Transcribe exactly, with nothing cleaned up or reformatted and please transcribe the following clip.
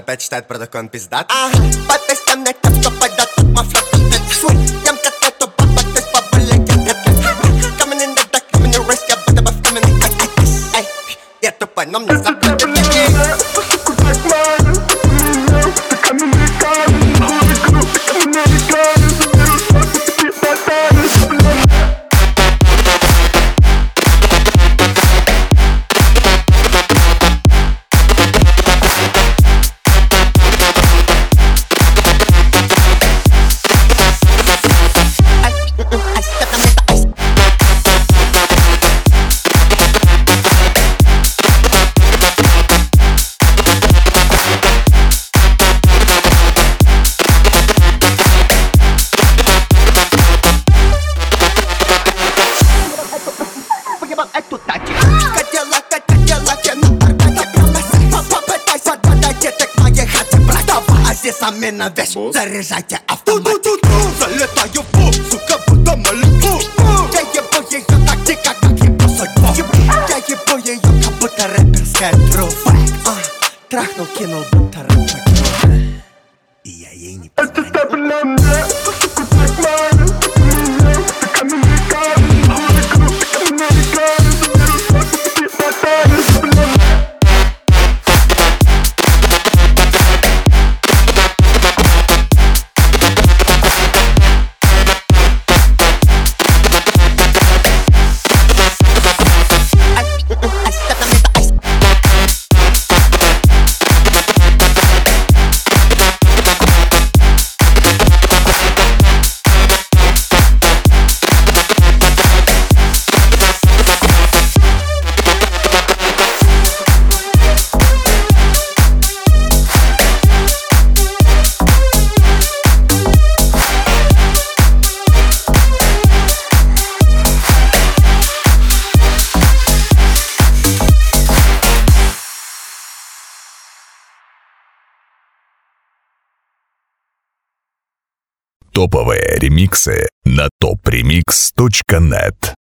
опять читает про такой, он пиздат. Ага, подписка мне тем, что пойдет от мафла контент. Ям котлету, папа, ты с бабой я котлет. Coming in the dark, coming in race, я буду в coming in like эй, я тупой, но мне заплатят деньги. Замена вещь, заряжайте автомат. Залетаю в пул, сука, будто малюку. Я ебу ее так дико, как ебу судьбу. Я ебу ее, как будто рэперская труфа. Трахнул, кинул, будто рэпер. И я ей не позвоню. Топовые ремиксы на топ ремикс точка нет.